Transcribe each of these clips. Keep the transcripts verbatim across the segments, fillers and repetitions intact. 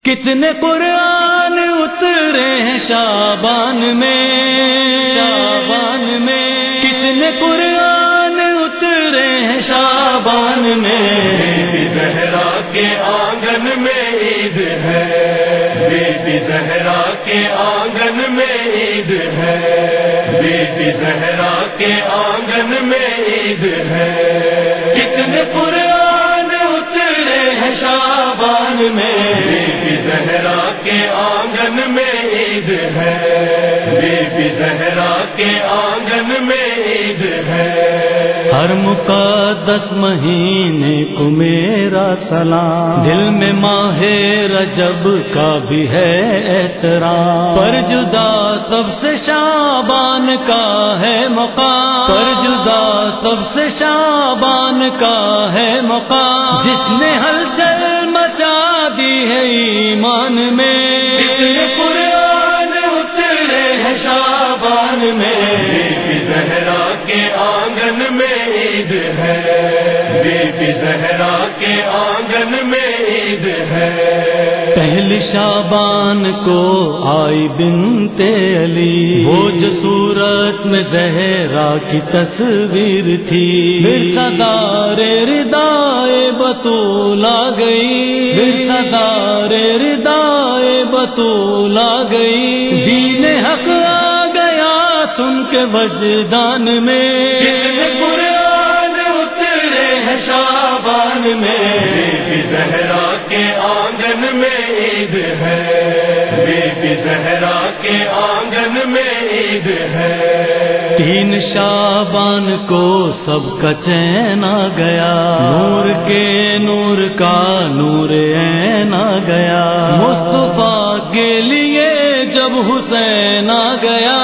کتنے قرآن اترے ہیں شعبان میں، شعبان میں کتنے قرآن اترے ہیں شعبان میں۔ بی بی زہرا کے آنگن میں عید ہے، بی بی زہرا کے آنگن میں عید ہے، بی بی زہرا کے آنگن میں عید ہے۔ کتنے قرآن اترے ہیں شعبان میں، بی بی زہرا کے آنگن میں عید ہے، بی بی زہرا کے آنگن میں عید ہے۔ ہر مقدس مہینے کو میرا سلام، دل میں ماہ رجب کا بھی ہے احترام، پر جدا سب سے شعبان کا ہے مقام، پر جدا سب سے شعبان کا ہے مقام، جس نے ہلچل مچا دی ہے ایمان میں۔ کتنے قرآن اترے ہیں شعبان میں، بی بی زہرا کے آنگن میں عید ہے، بی بی زہرا کے آنگن میں عید ہے۔ پہلی شعبان کو آئی بنت علی، وہ جو صورت میں زہرا کی تصویر تھی، پھر صدار ردائے بطول آ گئی، پھر صدار ردائے بطول آ گئی، دین حق آ گیا سن کے وجدان میں۔ کتنے قرآن اترے ہیں شعبان میں، بی بی زہرا کے آنگن میں عید ہے، بی بی زہرا کے آنگن میں عید ہے۔ تین شعبان کو سب کا چین آ گیا، نور کے نور کا نور عین آ گیا، مصطفیٰ کے لیے جب حسین آ گیا،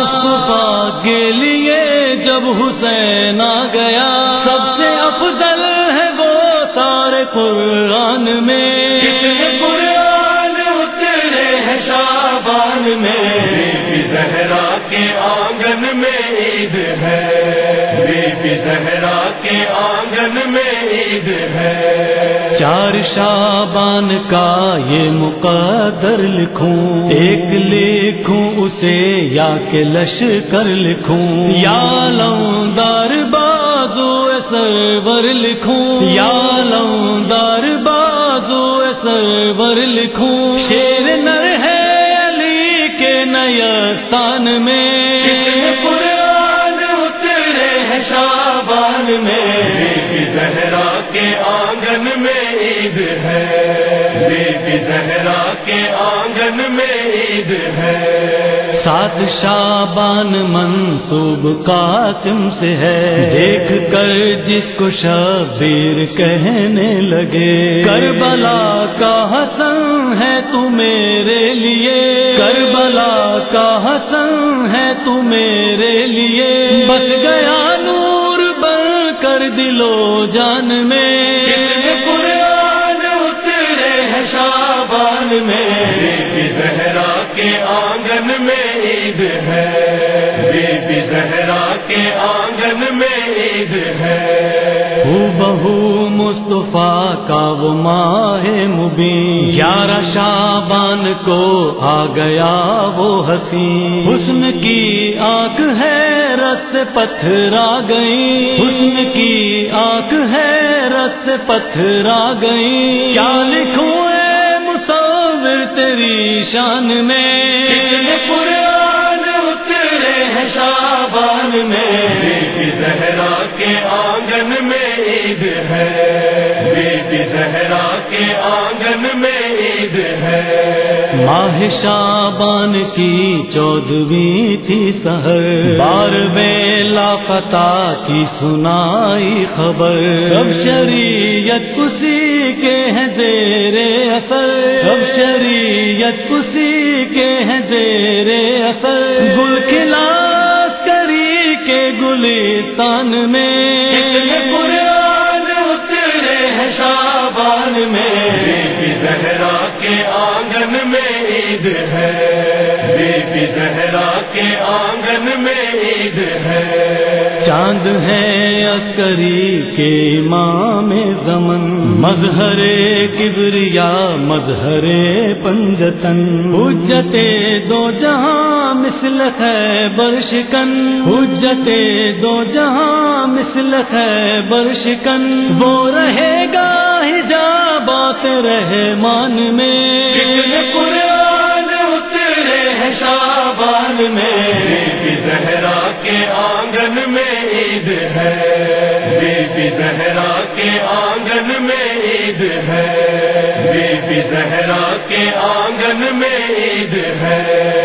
مصطفیٰ کے لیے جب حسین آ گیا، سب سے افضل ہے وہ سارے قرآن میں۔ کتنے قرآن اترے ہیں شعبان میں، بی بی زہرا کے آنگن میں عید ہے، بی بی زہرا کے آنگن میں عید ہے۔ چار شعبان کا یہ مقدر لکھوں، ایک لکھوں اسے یا کہ لشکر لکھوں، یا لوندار بازو سرور لکھوں، یا لوندار بازو سرور لکھوں، شیر نر ہے علی کے نیستان میں۔ کتنے قرآن اترے ہیں شعبان میں، بی بی زہرا کے آنگن میں عید ہے، بی بی زہرا کے آنگن میں عید ہے۔ سات شعبان منسوب قاسم سے ہے، دیکھ کر جس کو شبیر کہنے لگے، کربلا کا حسن ہے تو میرے لیے، کربلا کا حسن ہے تو میرے لیے، بس گیا نور بن کر دل و جان میں۔ کتنے قرآن اترے ہیں شعبان میں، بی بی زہرا کے آنگن میں عید ہے، بی بی زہرا کے آنگن میں عید ہے۔ ہو بہو مصطفیٰ کا وہ ماہ مبین، گیارہ شعبان کو آ گیا وہ حسین، حسن کی آنکھ ہے رس سے پتھر آ گئی، حسن کی آنکھ ہے رس سے پتھر آ گئی، کیا لکھوں اے مصور تیری شان میں۔ کتنے قرآن اترے ہیں شعبان میں، بی بی زہرا کے آنگن میں عید ہے، بی بی زہرا کے آنگن میں عید ہے۔ ماہ شعبان کی چودہویں تھی سحر، بارہویں لاپتہ کی سنائی خبر، اب شریعت کسی کے ہیں زیر اثر، اب شریعت کسی کے ہیں زیر اثر، گل کھلا کری کے گلستان میں۔ کتنے قرآن اترے ہیں شعبان میں، بی بی زہرا کے آنگن میں عید ہے، بی بی زہرا کے آنگن میں عید ہے۔ چاند ہے عسکری کے امام زمن، مظہر کبریا مظہر پنجتن، حجت دو جہاں مثل خیبر شکن، حجت دو جہاں مثل خیبر شکن، وہ رہے گا حجابات رحمان میں، قرآن اترے ہیں شعبان میں، بی بی زہرا کے آنگن میں عید ہے، بی بی زہرا کے آنگن میں عید ہے، بی بی زہرا کے آنگن میں عید ہے۔